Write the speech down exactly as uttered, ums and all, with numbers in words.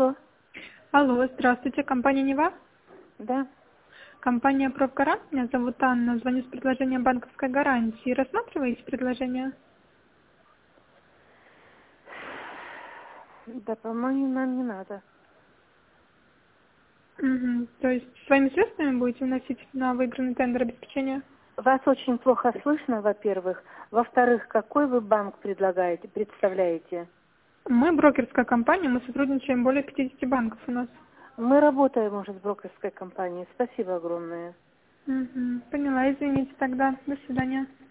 Алло. Алло, здравствуйте, компания Нева? Да. Компания Профгарант, меня зовут Анна, звоню с предложением банковской гарантии. Рассматриваете предложение? Да, по-моему, нам не надо. Угу. То есть своими средствами будете вносить на выигранный тендер обеспечения? Вас очень плохо слышно, во-первых. Во-вторых, какой вы банк предлагаете, представляете? Мы брокерская компания, мы сотрудничаем более пятидесяти банков у нас. Мы работаем уже с брокерской компанией. Спасибо огромное. Угу. Поняла, извините тогда. До свидания.